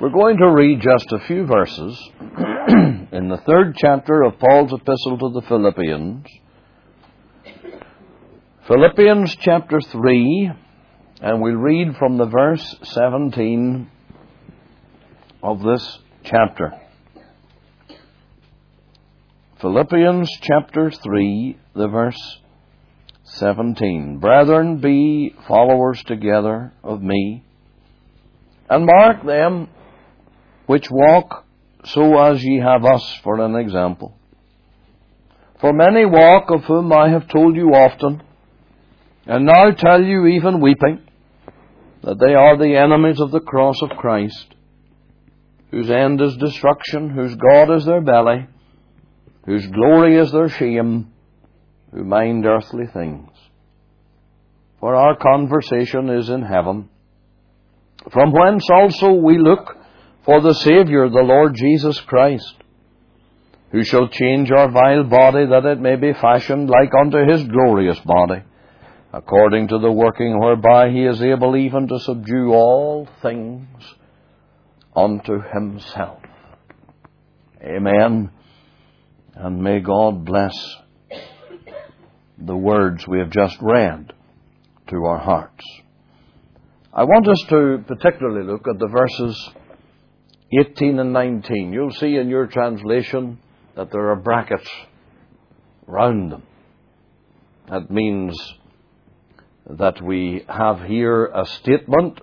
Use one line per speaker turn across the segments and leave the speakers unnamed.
We're going to read just a few verses in the 3rd chapter of Paul's epistle to the Philippians. Philippians chapter 3, and we'll read from the verse 17 of this chapter. Philippians chapter 3, the verse 17. Brethren, be followers together of me, and mark them which walk so as ye have us for an example. For many walk, of whom I have told you often, and now tell you even weeping, that they are the enemies of the cross of Christ, whose end is destruction, whose God is their belly, whose glory is their shame, who mind earthly things. For our conversation is in heaven, from whence also we look for the Saviour, the Lord Jesus Christ, who shall change our vile body, that it may be fashioned like unto his glorious body, according to the working whereby he is able even to subdue all things unto himself. Amen. And may God bless the words we have just read to our hearts. I want us to particularly look at the verses 18 and 19. You'll see in your translation that there are brackets round them. That means that we have here a statement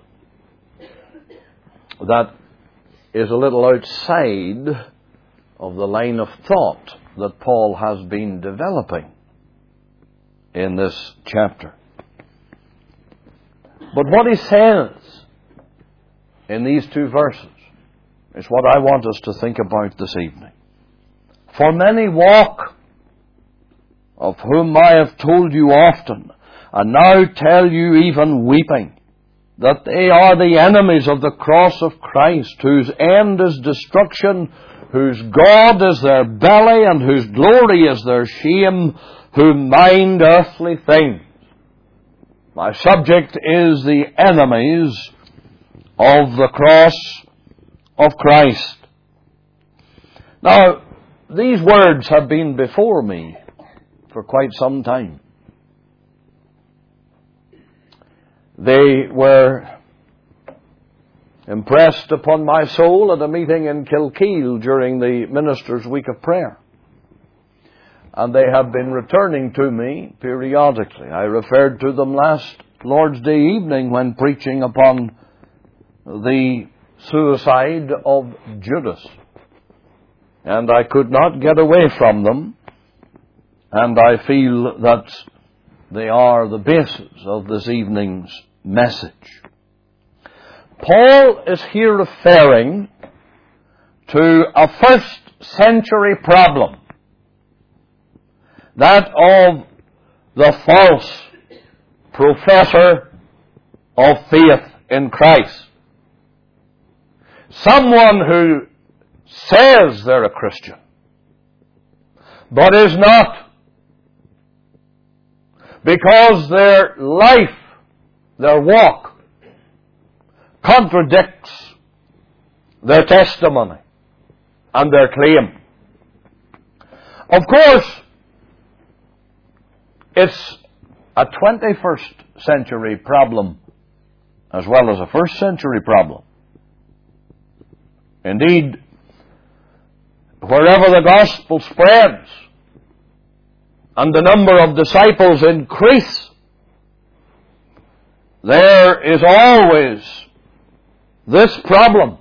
that is a little outside of the line of thought that Paul has been developing in this chapter. But what he says in these two verses is what I want us to think about this evening. For many walk, of whom I have told you often, and now tell you even weeping, that they are the enemies of the cross of Christ, whose end is destruction, whose God is their belly, and whose glory is their shame, who mind earthly things. My subject is the enemies of the cross of Christ. Now, these words have been before me for quite some time. They were impressed upon my soul at a meeting in Kilkeel during the Ministers' Week of Prayer. And they have been returning to me periodically. I referred to them last Lord's Day evening when preaching upon the suicide of Judas. And I could not get away from them, and I feel that they are the basis of this evening's message. Paul is here referring to a first-century problem, that of the false professor of faith in Christ. Someone who says they're a Christian, but is not, because their life, their walk, contradicts their testimony and their claim. Of course, it's a 21st century problem as well as a first century problem. Indeed, wherever the gospel spreads and the number of disciples increase, there is always this problem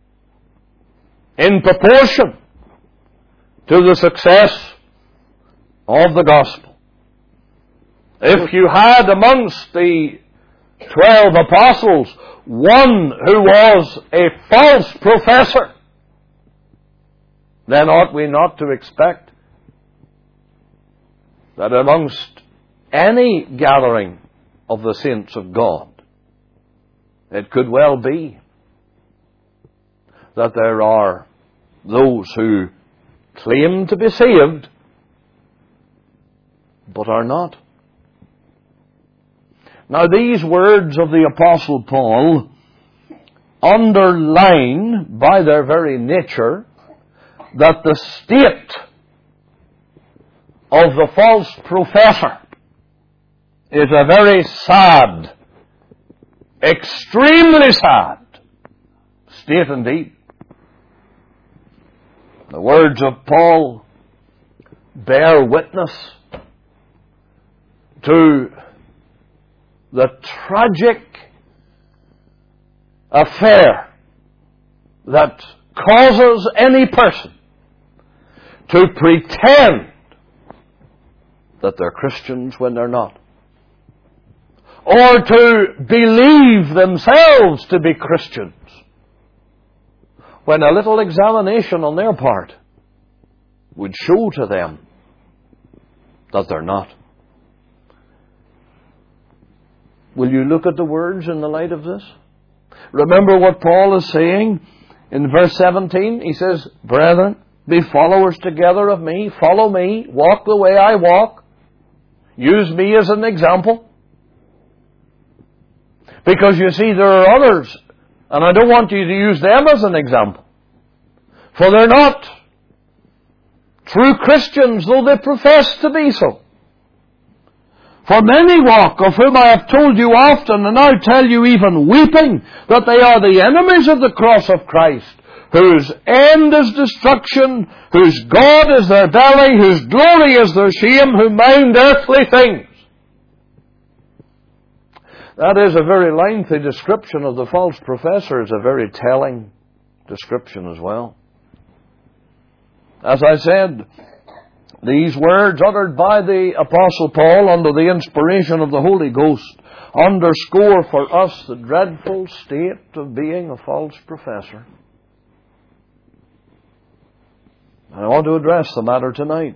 in proportion to the success of the gospel. If you had amongst the 12 apostles one who was a false professor, then ought we not to expect that amongst any gathering of the saints of God, it could well be that there are those who claim to be saved, but are not. Now, these words of the Apostle Paul underline by their very nature that the state of the false professor is a very sad, extremely sad state indeed. The words of Paul bear witness to the tragic affair that causes any person to pretend that they're Christians when they're not, or to believe themselves to be Christians when a little examination on their part would show to them that they're not. Will you look at the words in the light of this? Remember what Paul is saying in verse 17. He says, "Brethren, be followers together of me. Follow me. Walk the way I walk. Use me as an example." Because you see, there are others, and I don't want you to use them as an example. For they're not true Christians, though they profess to be so. For many walk, of whom I have told you often, and now tell you even weeping, that they are the enemies of the cross of Christ, whose end is destruction, whose God is their belly, whose glory is their shame, who mind earthly things. That is a very lengthy description of the false professor. It's a very telling description as well. As I said, these words uttered by the Apostle Paul under the inspiration of the Holy Ghost underscore for us the dreadful state of being a false professor. I want to address the matter tonight.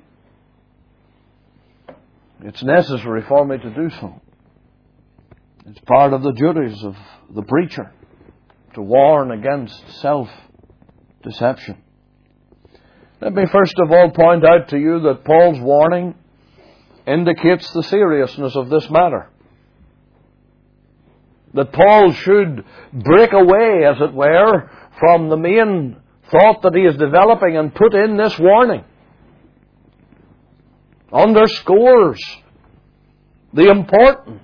It's necessary for me to do so. It's part of the duties of the preacher to warn against self-deception. Let me first of all point out to you that Paul's warning indicates the seriousness of this matter. That Paul should break away, as it were, from the main thought that he is developing and put in this warning. Underscores the importance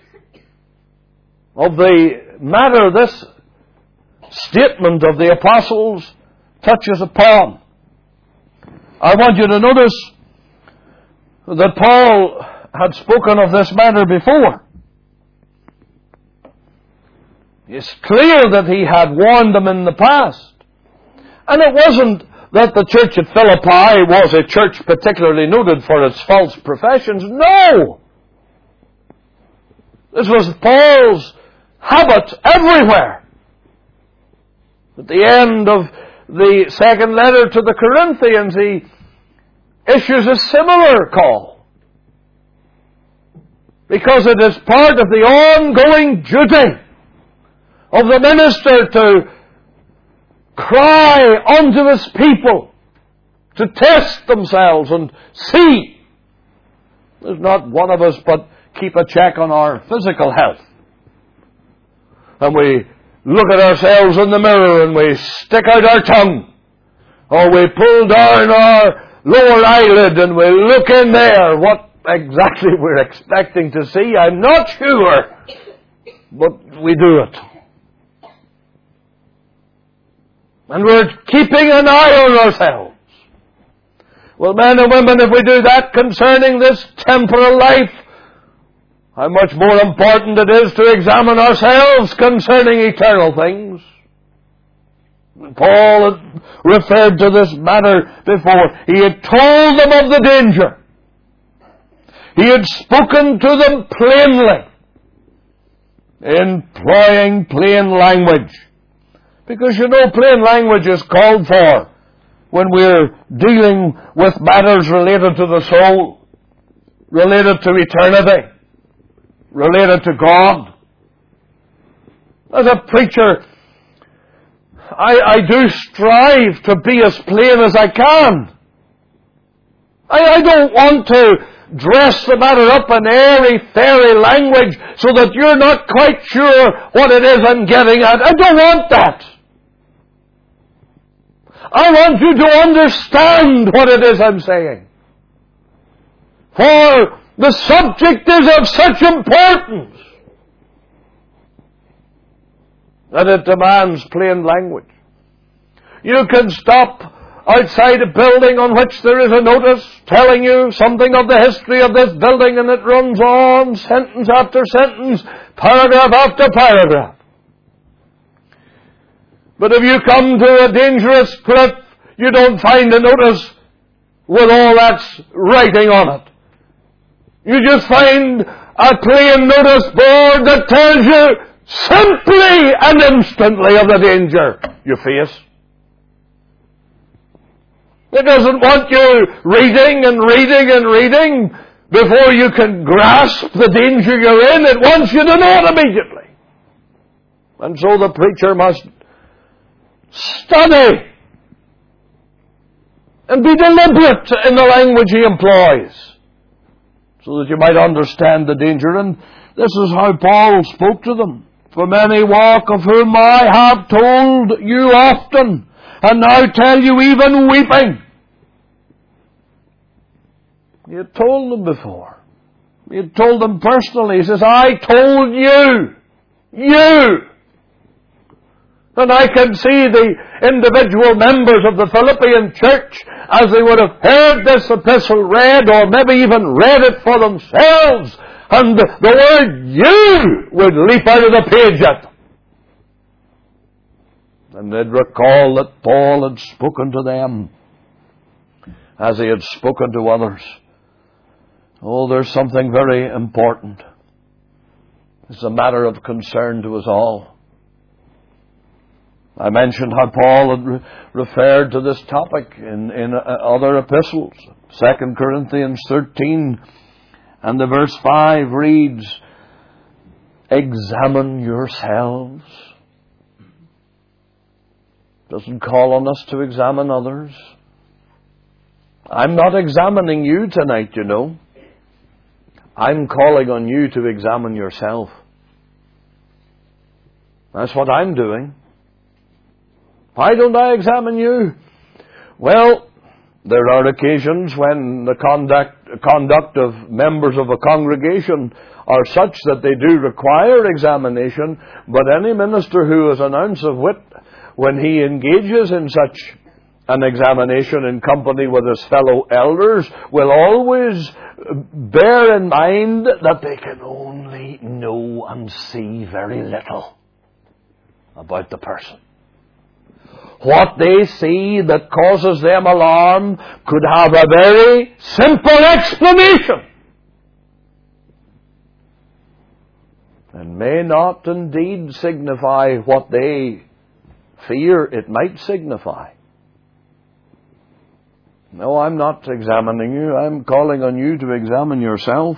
of the matter this statement of the apostles touches upon. I want you to notice that Paul had spoken of this matter before. It's clear that he had warned them in the past. And it wasn't that the church at Philippi was a church particularly noted for its false professions. No! This was Paul's habit everywhere. At the end of the second letter to the Corinthians, he issues a similar call. Because it is part of the ongoing duty of the minister to cry unto his people, to test themselves and see. There's not one of us but keep a check on our physical health. And we look at ourselves in the mirror and we stick out our tongue. Or we pull down our lower eyelid and we look in there. What exactly we're expecting to see, I'm not sure. But we do it. And we're keeping an eye on ourselves. Well, men and women, if we do that concerning this temporal life, how much more important it is to examine ourselves concerning eternal things. Paul had referred to this matter before. He had told them of the danger. He had spoken to them plainly, employing plain language. Because you know, plain language is called for when we're dealing with matters related to the soul, related to eternity, related to God. As a preacher, I do strive to be as plain as I can. I don't want to dress the matter up in airy-fairy language so that you're not quite sure what it is I'm getting at. I don't want that. I want you to understand what it is I'm saying. For the subject is of such importance that it demands plain language. You can stop outside a building on which there is a notice telling you something of the history of this building, and it runs on, sentence after sentence, paragraph after paragraph. But if you come to a dangerous cliff, you don't find a notice with all that writing on it. You just find a plain notice board that tells you simply and instantly of the danger you face. It doesn't want you reading and reading and reading before you can grasp the danger you're in. It wants you to know it immediately. And so the preacher must study and be deliberate in the language he employs so that you might understand the danger. And this is how Paul spoke to them. For many walk, of whom I have told you often, and now tell you even weeping. He had told them before. He had told them personally. He says, I told you. You. And I can see the individual members of the Philippian church, as they would have heard this epistle read, or maybe even read it for themselves, and the word you would leap out of the page at them. And they'd recall that Paul had spoken to them as he had spoken to others. Oh, there's something very important. It's a matter of concern to us all. I mentioned how Paul had referred to this topic in other epistles. 2 Corinthians 13 and the verse 5 reads, examine yourselves. Doesn't call on us to examine others. I'm not examining you tonight, you know. I'm calling on you to examine yourself. That's what I'm doing. Why don't I examine you? Well, there are occasions when the conduct of members of a congregation are such that they do require examination, but any minister who is an ounce of wit, when he engages in such an examination in company with his fellow elders, will always bear in mind that they can only know and see very little about the person. What they see that causes them alarm could have a very simple explanation, and may not indeed signify what they fear it might signify. No, I'm not examining you. I'm calling on you to examine yourself.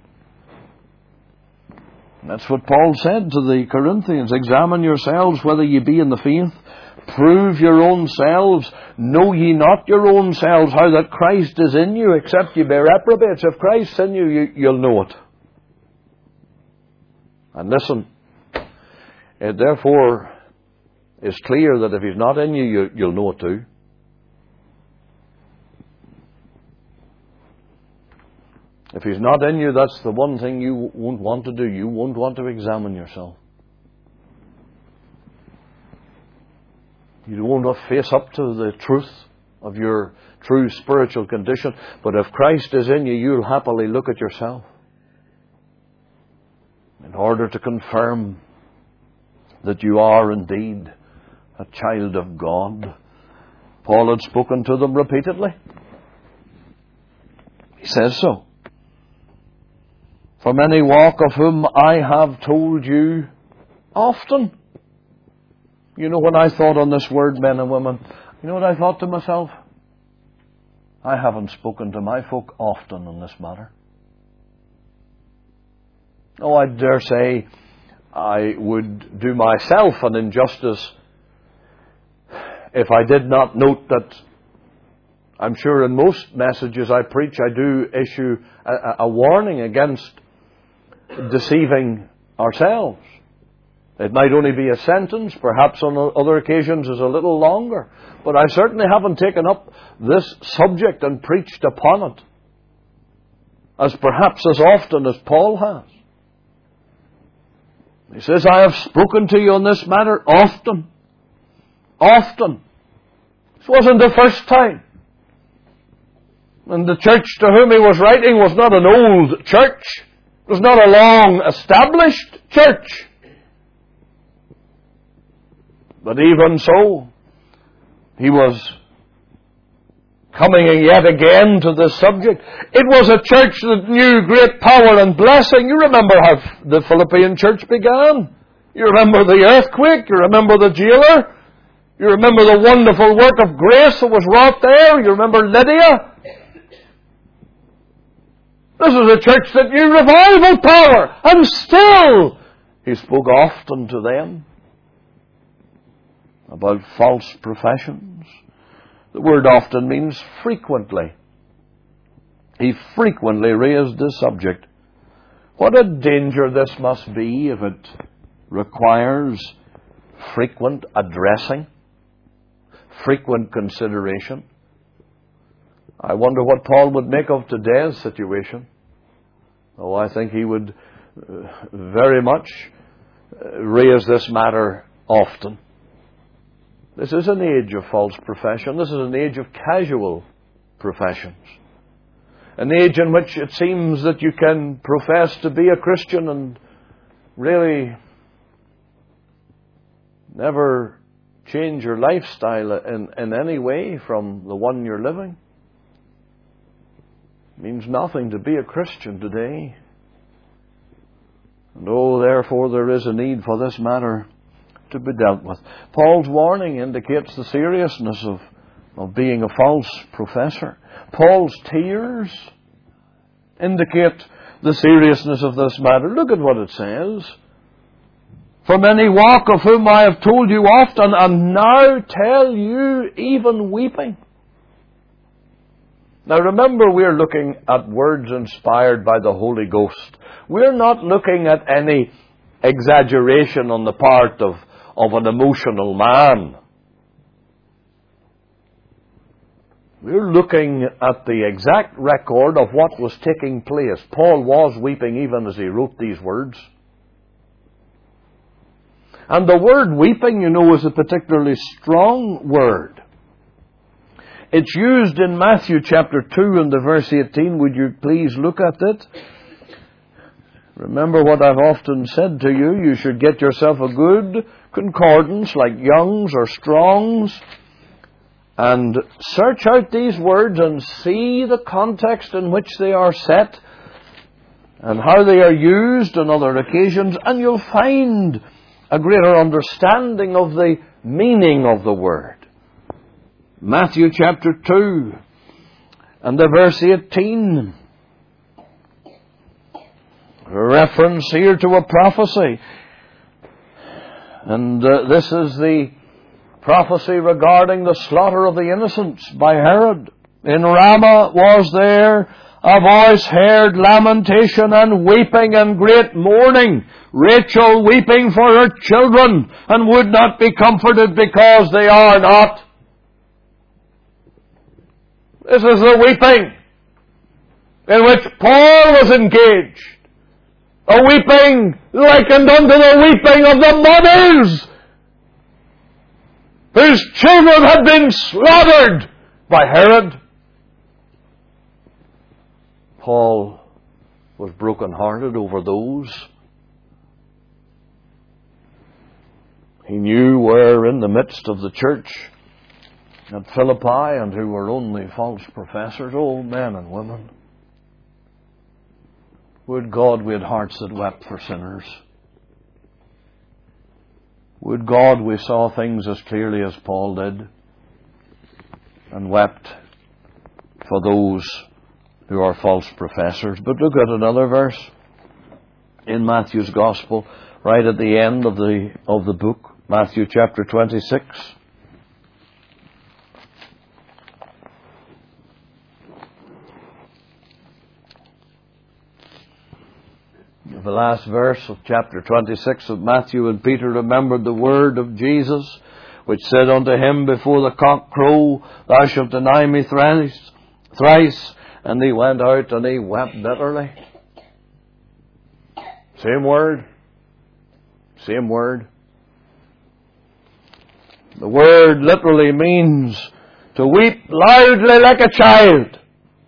That's what Paul said to the Corinthians. Examine yourselves whether ye be in the faith. Prove your own selves. Know ye not your own selves how that Christ is in you, except ye be reprobates. If Christ's in you, you'll know it. And listen, it therefore is clear that if He's not in you, you'll know it too. If He's not in you, that's the one thing you won't want to do. You won't want to examine yourself. You won't face up to the truth of your true spiritual condition. But if Christ is in you, you'll happily look at yourself in order to confirm that you are indeed a child of God. Paul had spoken to them repeatedly. He says so. For many walk, of whom I have told you often. You know, when I thought on this word, men and women, you know what I thought to myself? I haven't spoken to my folk often on this matter. Oh, I dare say I would do myself an injustice if I did not note that I'm sure in most messages I preach, I do issue a warning against deceiving ourselves. It might only be a sentence, perhaps on other occasions is a little longer, but I certainly haven't taken up this subject and preached upon it as perhaps as often as Paul has. He says, I have spoken to you on this matter often. Often. This wasn't the first time. And the church to whom he was writing was not an old church. It was not a long-established church. But even so, he was coming yet again to this subject. It was a church that knew great power and blessing. You remember how the Philippian church began. You remember the earthquake. You remember the jailer. You remember the wonderful work of grace that was wrought there. You remember Lydia. This is a church that knew revival power. And still, he spoke often to them about false professions. The word often means frequently. He frequently raised this subject. What a danger this must be if it requires frequent addressing, frequent consideration. I wonder what Paul would make of today's situation. Oh, I think he would very much raise this matter often. This is an age of false profession. This is an age of casual professions. An age in which it seems that you can profess to be a Christian and really never change your lifestyle in any way from the one you're living. It means nothing to be a Christian today. And therefore there is a need for this matter to be dealt with. Paul's warning indicates the seriousness of being a false professor. Paul's tears indicate the seriousness of this matter. Look at what it says. For many walk, of whom I have told you often, and now tell you even weeping. Now remember, we're looking at words inspired by the Holy Ghost. We're not looking at any exaggeration on the part of an emotional man. We're looking at the exact record of what was taking place. Paul was weeping even as he wrote these words. And the word weeping, is a particularly strong word. It's used in Matthew chapter 2 and the verse 18. Would you please look at it? Remember what I've often said to you. You should get yourself a good concordance like Young's or Strong's and search out these words and see the context in which they are set and how they are used on other occasions, and you'll find a greater understanding of the meaning of the word. Matthew chapter 2 and the verse 18. A reference here to a prophecy. And this is the prophecy regarding the slaughter of the innocents by Herod. In Ramah was there a voice heard, lamentation and weeping and great mourning. Rachel weeping for her children, and would not be comforted because they are not. This is the weeping in which Paul was engaged. A weeping likened unto the weeping of the mothers whose children had been slaughtered by Herod. Paul was broken-hearted over those. He knew were in the midst of the church at Philippi and who were only false professors, old men and women. Would God we had hearts that wept for sinners. Would God we saw things as clearly as Paul did and wept for those who are false professors. But look at another verse in Matthew's Gospel, right at the end of the book, Matthew chapter 26. The last verse of chapter 26 of Matthew, and Peter remembered the word of Jesus, which said unto him, Before the cock crow, thou shalt deny me thrice. And he went out and he wept bitterly. Same word. Same word. The word literally means to weep loudly like a child.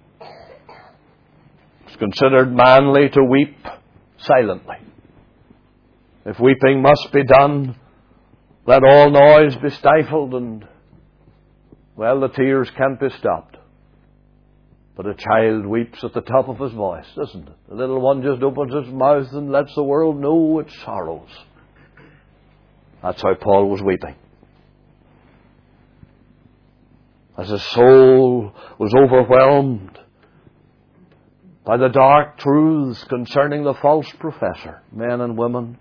It's considered manly to weep silently. If weeping must be done, let all noise be stifled, and, well, the tears can't be stopped. But a child weeps at the top of his voice, doesn't it? The little one just opens its mouth and lets the world know its sorrows. That's how Paul was weeping. As his soul was overwhelmed by the dark truths concerning the false professor, men and women.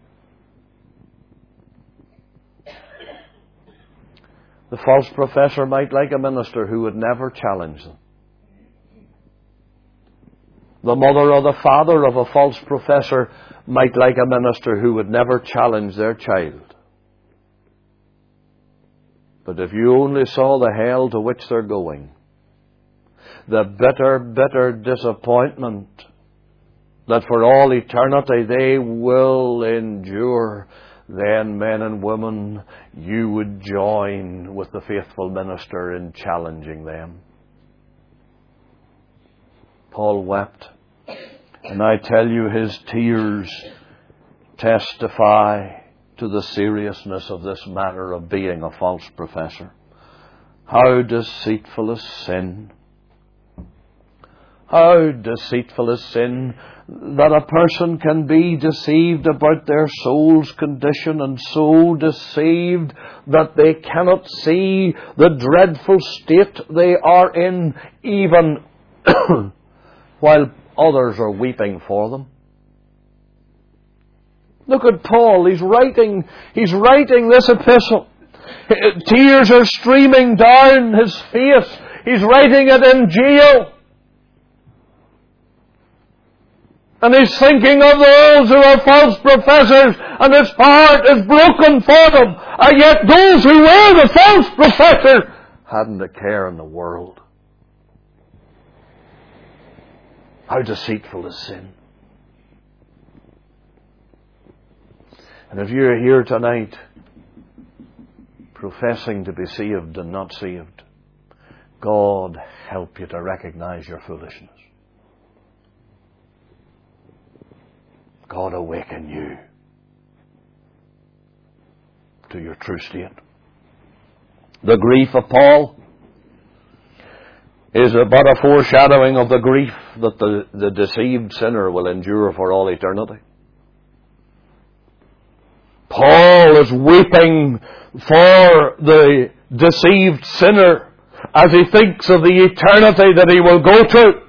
The false professor might like a minister who would never challenge them. The mother or the father of a false professor might like a minister who would never challenge their child. But if you only saw the hell to which they're going, the bitter, bitter disappointment that for all eternity they will endure, then, men and women, you would join with the faithful minister in challenging them. Paul wept, and I tell you, his tears testify to the seriousness of this matter of being a false professor. How deceitful is sin! How deceitful is sin, that a person can be deceived about their soul's condition, and so deceived that they cannot see the dreadful state they are in, even while others are weeping for them. Look at Paul. He's writing this epistle. Tears are streaming down his face. He's writing it in jail. And he's thinking of those who are false professors, and his heart is broken for them. And yet those who were the false professors hadn't a care in the world. How deceitful is sin. And if you're here tonight professing to be saved and not saved, God help you to recognize your foolishness. God awaken you to your true state. The grief of Paul is but a foreshadowing of the grief that the deceived sinner will endure for all eternity. Paul is weeping for the deceived sinner as he thinks of the eternity that he will go to.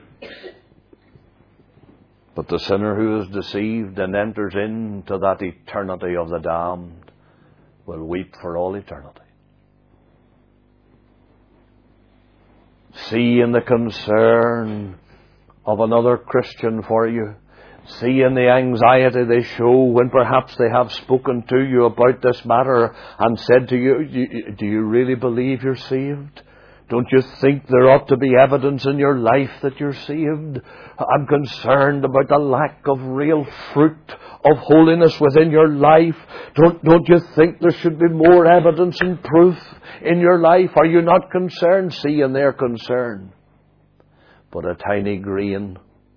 But the sinner who is deceived and enters into that eternity of the damned will weep for all eternity. See in the concern of another Christian for you. See in the anxiety they show when perhaps they have spoken to you about this matter and said to you, do you really believe you're saved? Don't you think there ought to be evidence in your life that you're saved? I'm concerned about the lack of real fruit of holiness within your life. Don't you think there should be more evidence and proof in your life? Are you not concerned? See in their concern. But a tiny grain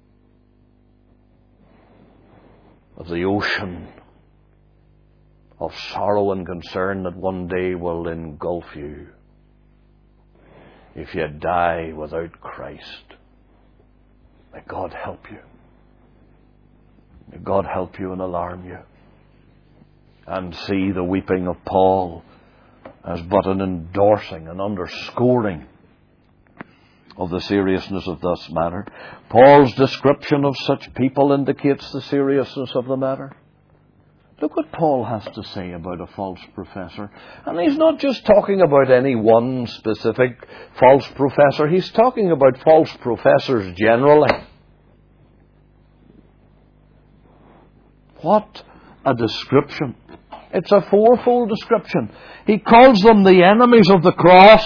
of the ocean of sorrow and concern that one day will engulf you if you die without Christ. May God help you. May God help you and alarm you. And see the weeping of Paul as but an endorsing and underscoring of the seriousness of this matter. Paul's description of such people indicates the seriousness of the matter. Look what Paul has to say about a false professor. And he's not just talking about any one specific false professor. He's talking about false professors generally. What a description. It's a fourfold description. He calls them the enemies of the cross.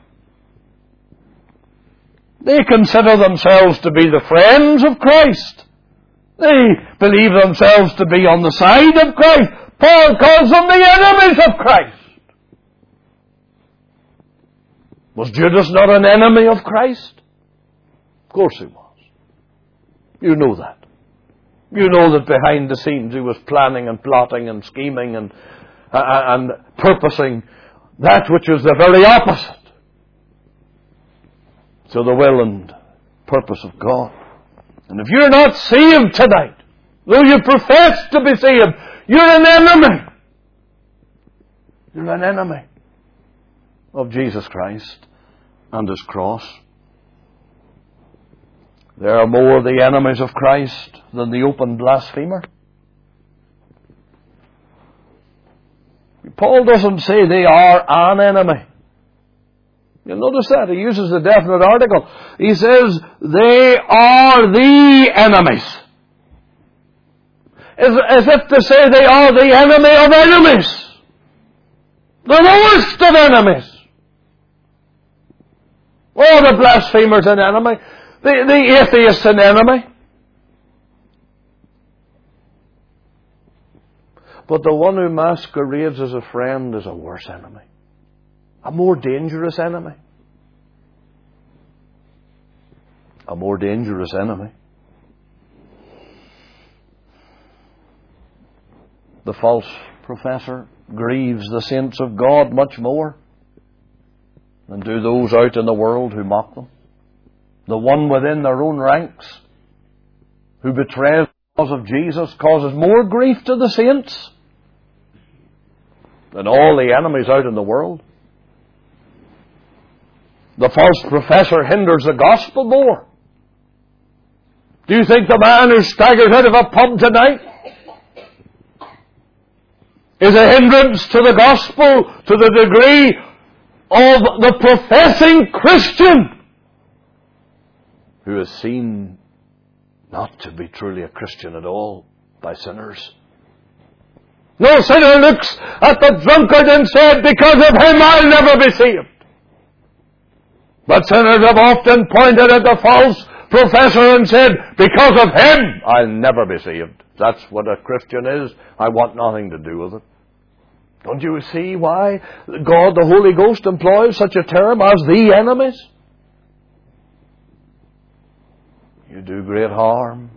They consider themselves to be the friends of Christ. They believe themselves to be on the side of Christ. Paul calls them the enemies of Christ. Was Judas not an enemy of Christ? Of course he was. You know that. You know that behind the scenes he was planning and plotting and scheming and purposing that which was the very opposite to the will and purpose of God. And if you're not saved tonight, though you profess to be saved, you're an enemy. You're an enemy of Jesus Christ and His cross. There are more the enemies of Christ than the open blasphemer. Paul doesn't say they are an enemy. You'll notice that. He uses the definite article. He says they are the enemies. As if to say they are the enemy of enemies. The lowest of enemies. Oh, the blasphemer's an enemy. The atheist's an enemy. But the one who masquerades as a friend is a worse enemy. A more dangerous enemy. A more dangerous enemy. The false professor grieves the saints of God much more than do those out in the world who mock them. The one within their own ranks who betrays the cause of Jesus causes more grief to the saints than all the enemies out in the world. The false professor hinders the gospel more. Do you think the man who staggers out of a pub tonight is a hindrance to the gospel to the degree of the professing Christian who is seen not to be truly a Christian at all by sinners? No sinner looks at the drunkard and said, because of him I'll never be saved. But sinners have often pointed at the false professor and said, because of him I'll never be saved. That's what a Christian is. I want nothing to do with it. Don't you see why God, the Holy Ghost, employs such a term as the enemies? You do great harm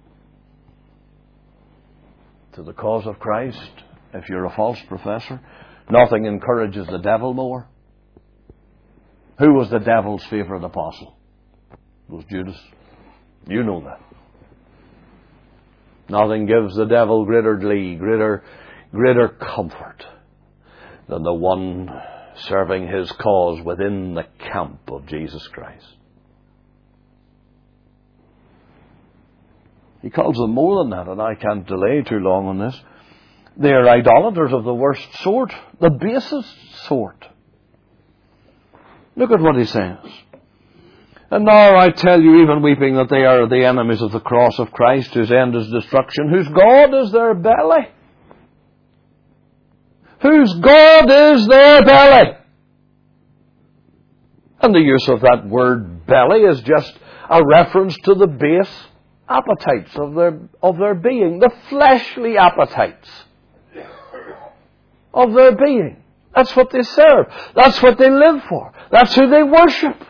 to the cause of Christ if you're a false professor. Nothing encourages the devil more. Who was the devil's favourite apostle? It was Judas. You know that. Nothing gives the devil greater glee, greater comfort than the one serving his cause within the camp of Jesus Christ. He calls them more than that, and I can't delay too long on this. They are idolaters of the worst sort, the basest sort. Look at what he says. And now I tell you, even weeping, that they are the enemies of the cross of Christ, whose end is destruction, whose God is their belly. Whose God is their belly. And the use of that word belly is just a reference to the base appetites of their being, the fleshly appetites of their being. That's what they serve. That's what they live for. That's who they worship.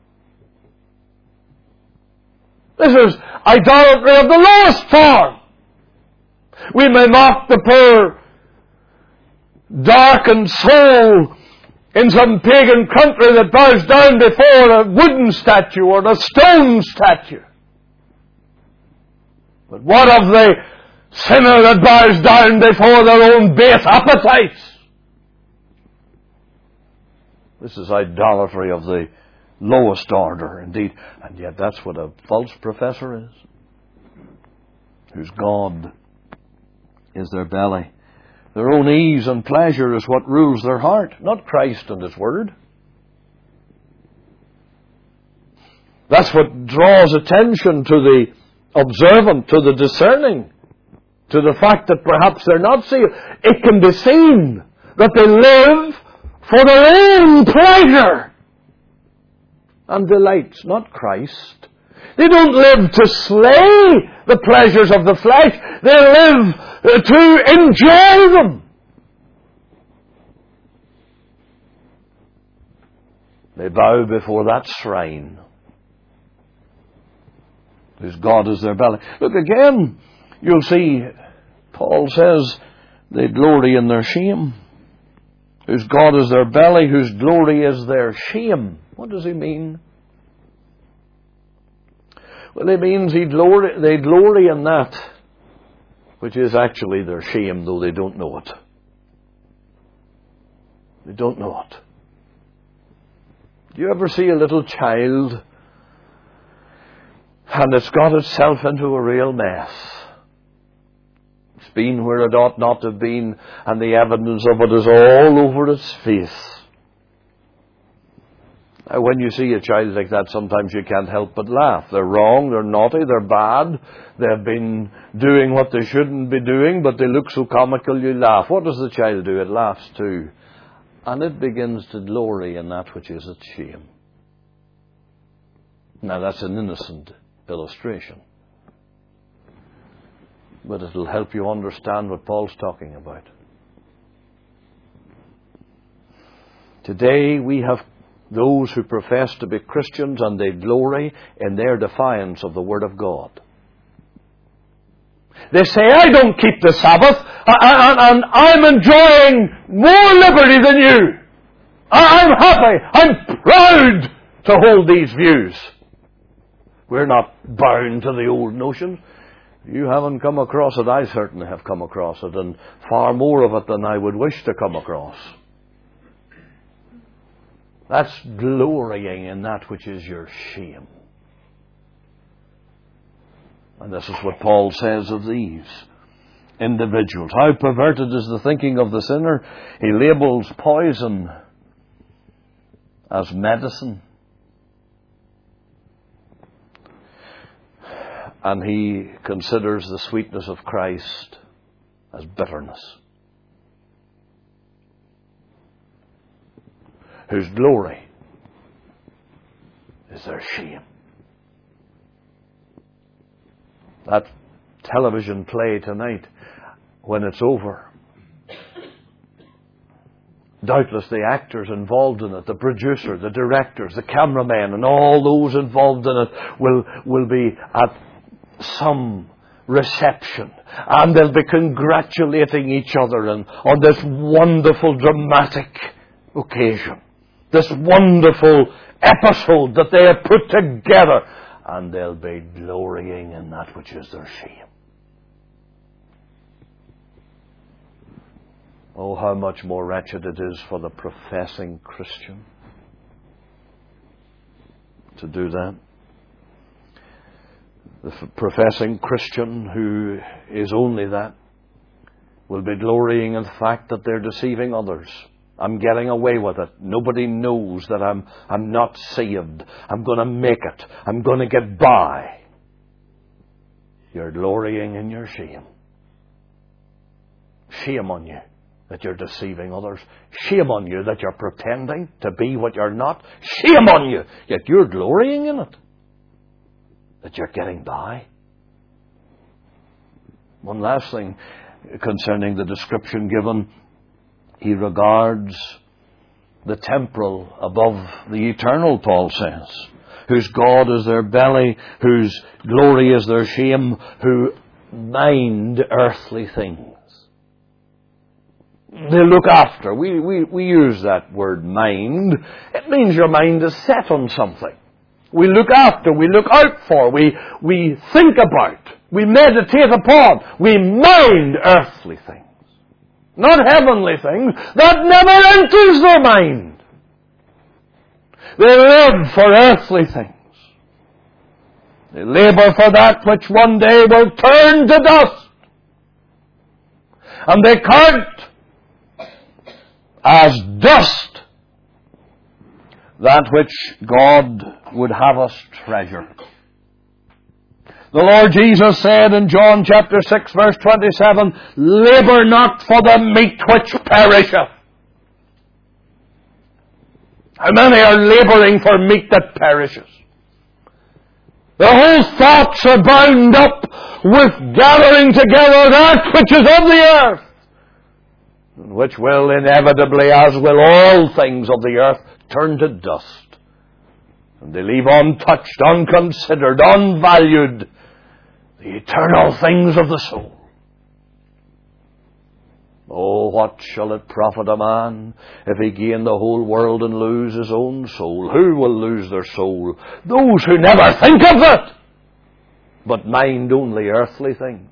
This is idolatry of the lowest form. We may mock the poor, darkened soul in some pagan country that bows down before a wooden statue or a stone statue. But what of the sinner that bows down before their own base appetites? This is idolatry of the lowest order, indeed. And yet that's what a false professor is. Whose God is their belly. Their own ease and pleasure is what rules their heart, not Christ and His Word. That's what draws attention to the observant, to the discerning, to the fact that perhaps they're not saved, it can be seen that they live for their own pleasure and delights, not Christ. They don't live to slay the pleasures of the flesh. They live to enjoy them. They bow before that shrine whose God is their belly. Look again, you'll see Paul says they glory in their shame. Whose God is their belly, whose glory is their shame. What does he mean? Well, it means they glory in that which is actually their shame, though they don't know it. They don't know it. Do you ever see a little child and it's got itself into a real mess? It's been where it ought not to have been, and the evidence of it is all over its face. Now, when you see a child like that, sometimes you can't help but laugh. They're wrong, they're naughty, they're bad. They've been doing what they shouldn't be doing, but they look so comical you laugh. What does the child do? It laughs too. And it begins to glory in that which is its shame. Now, that's an innocent illustration, but it'll help you understand what Paul's talking about. Today we have those who profess to be Christians and they glory in their defiance of the Word of God. They say, I don't keep the Sabbath, and I'm enjoying more liberty than you. I'm happy, I'm proud to hold these views. We're not bound to the old notions. You haven't come across it. I certainly have come across it, and far more of it than I would wish to come across. That's glorying in that which is your shame. And this is what Paul says of these individuals. How perverted is the thinking of the sinner? He labels poison as medicine. And he considers the sweetness of Christ as bitterness. Whose glory is their shame. That television play tonight, when it's over, doubtless the actors involved in it, the producer, the directors, the cameramen, and all those involved in it will be at some reception, and they'll be congratulating each other on this wonderful dramatic occasion, this wonderful episode that they have put together, and they'll be glorying in that which is their shame. Oh, how much more wretched it is for the professing Christian to do that. The professing Christian who is only that will be glorying in the fact that they're deceiving others. I'm getting away with it. Nobody knows that I'm not saved. I'm going to make it. I'm going to get by. You're glorying in your shame. Shame on you that you're deceiving others. Shame on you that you're pretending to be what you're not. Shame on you, yet you're glorying in it. That you're getting by. One last thing concerning the description given. He regards the temporal above the eternal, Paul says, whose God is their belly, whose glory is their shame, who mind earthly things. They look after. We use that word mind. It means your mind is set on something. We look after, we look out for, we think about, we meditate upon, we mind earthly things. Not heavenly things. That never enters their mind. They live for earthly things. They labor for that which one day will turn to dust. And they count as dust that which God would have us treasure. The Lord Jesus said in John chapter 6 verse 27, "Labour not for the meat which perisheth." How many are labouring for meat that perishes? Their whole thoughts are bound up with gathering together that which is of the earth, which will inevitably, as will all things of the earth, turn to dust. And they leave untouched, unconsidered, unvalued the eternal things of the soul. Oh, what shall it profit a man if he gain the whole world and lose his own soul? Who will lose their soul? Those who never think of it, but mind only earthly things.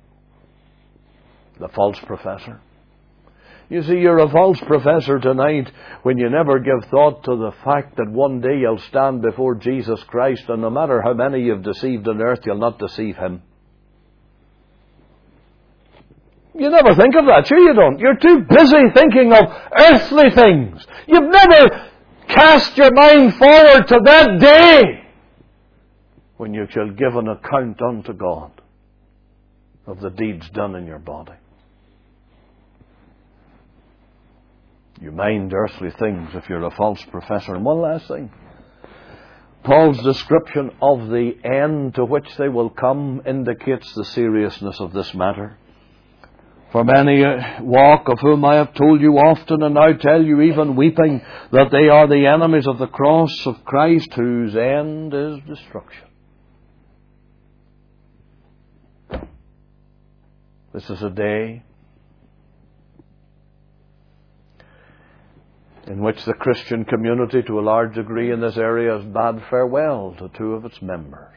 The false professor. You see, you're a false professor tonight when you never give thought to the fact that one day you'll stand before Jesus Christ, and no matter how many you've deceived on earth, you'll not deceive Him. You never think of that, sure you don't. You're too busy thinking of earthly things. You've never cast your mind forward to that day when you shall give an account unto God of the deeds done in your body. You mind earthly things if you're a false professor. And one last thing. Paul's description of the end to which they will come indicates the seriousness of this matter. For many walk, of whom I have told you often, and now tell you even weeping, that they are the enemies of the cross of Christ, whose end is destruction. This is a day in which the Christian community, to a large degree in this area, has bade farewell to two of its members.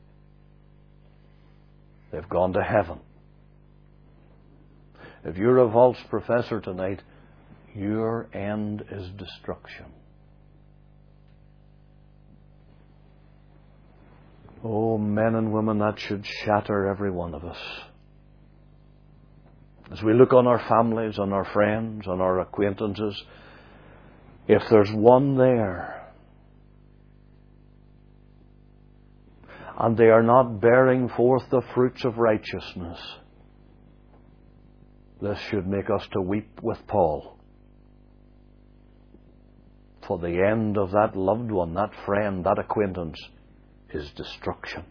They've gone to heaven. If you're a false professor tonight, your end is destruction. Oh, men and women, that should shatter every one of us. As we look on our families, on our friends, on our acquaintances, if there's one there and they are not bearing forth the fruits of righteousness, this should make us to weep with Paul. For the end of that loved one, that friend, that acquaintance is destruction.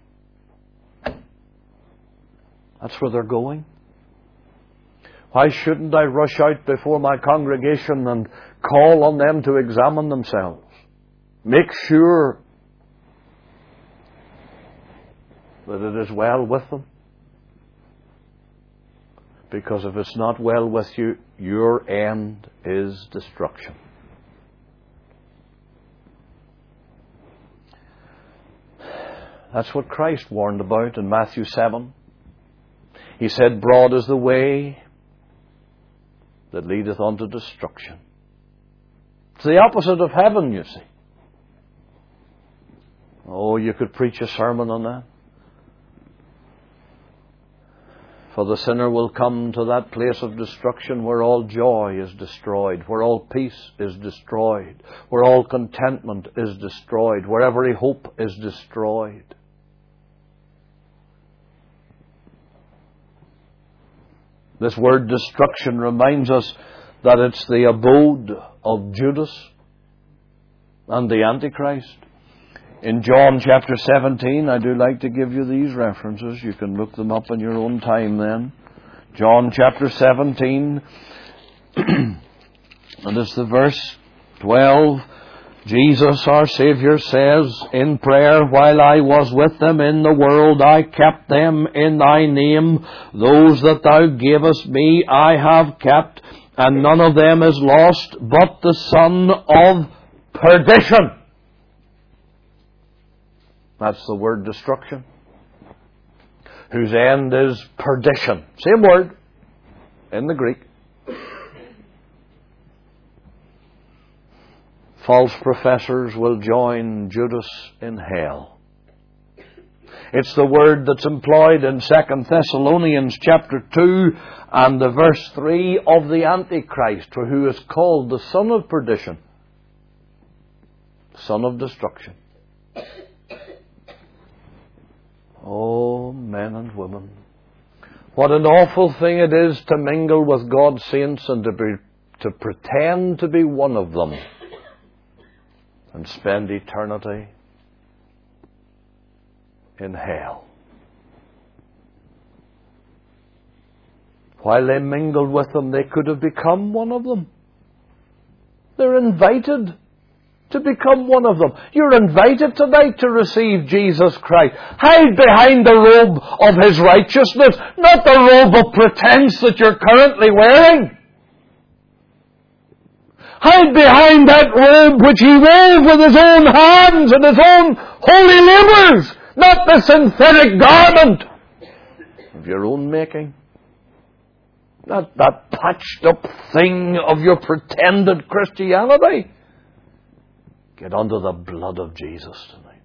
That's where they're going. Why shouldn't I rush out before my congregation and call on them to examine themselves? Make sure that it is well with them. Because if it's not well with you, your end is destruction. That's what Christ warned about in Matthew 7. He said, "Broad is the way that leadeth unto destruction." It's the opposite of heaven, you see. Oh, you could preach a sermon on that. For the sinner will come to that place of destruction where all joy is destroyed, where all peace is destroyed, where all contentment is destroyed, where every hope is destroyed. This word destruction reminds us that it's the abode of Judas and the Antichrist. In John chapter 17, I do like to give you these references. You can look them up in your own time then. John chapter 17, and it's the verse 12. Jesus, our Saviour, says in prayer, "While I was with them in the world, I kept them in thy name. Those that thou gavest me I have kept, and none of them is lost, but the son of perdition." That's the word destruction. Whose end is perdition. Same word in the Greek. False professors will join Judas in hell. It's the word that's employed in 2 Thessalonians chapter 2 and the verse 3 of the Antichrist, who is called the son of perdition, son of destruction. Oh, men and women, what an awful thing it is to mingle with God's saints and to pretend to be one of them and spend eternity in hell. While they mingled with them, they could have become one of them. They're invited to become one of them. You're invited tonight to receive Jesus Christ. Hide behind the robe of His righteousness, not the robe of pretense that you're currently wearing. Hide behind that robe which He wove with His own hands and His own holy labours, not the synthetic garment of your own making. Not that patched up thing of your pretended Christianity. Get under the blood of Jesus tonight.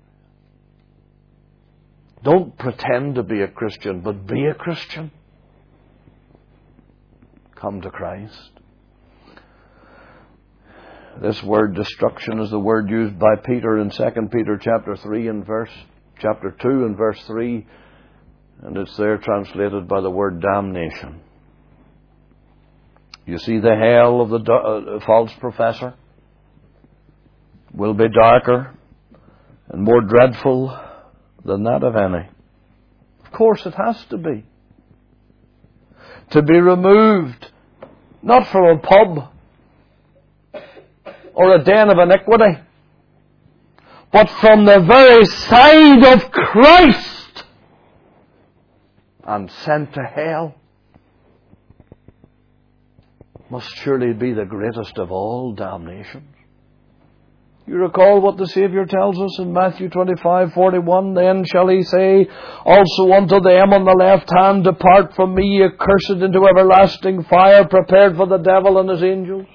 Don't pretend to be a Christian, but be a Christian. Come to Christ. This word destruction is the word used by Peter in 2 Peter chapter 2 and verse 3, and it's there translated by the word damnation. You see, the hell of the false professor will be darker and more dreadful than that of any. Of course it has to be. To be removed, not from a pub or a den of iniquity, but from the very side of Christ and sent to hell, must surely be the greatest of all damnations. You recall what the Saviour tells us in Matthew 25:41, then shall He say also unto them on the left hand, depart from me, ye cursed, into everlasting fire, prepared for the devil and his angels.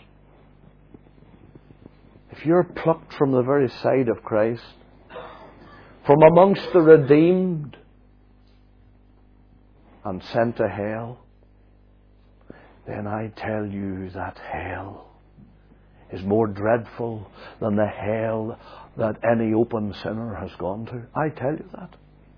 If you're plucked from the very side of Christ, from amongst the redeemed, and sent to hell, then I tell you that hell is more dreadful than the hell that any open sinner has gone to. I tell you that.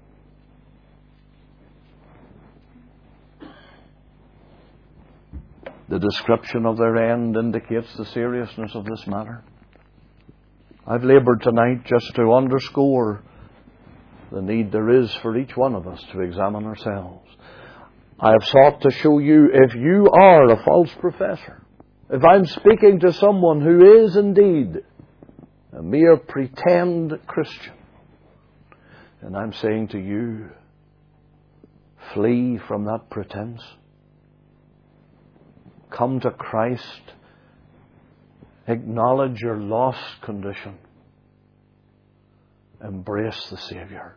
The description of their end indicates the seriousness of this matter. I've laboured tonight just to underscore the need there is for each one of us to examine ourselves. I have sought to show you, if you are a false professor, if I'm speaking to someone who is indeed a mere pretend Christian, then I'm saying to you, flee from that pretense. Come to Christ. Acknowledge your lost condition. Embrace the Saviour.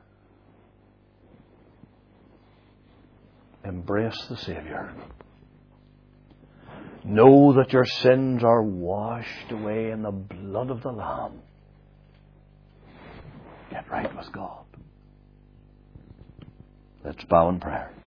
Embrace the Saviour. Know that your sins are washed away in the blood of the Lamb. Get right with God. Let's bow in prayer.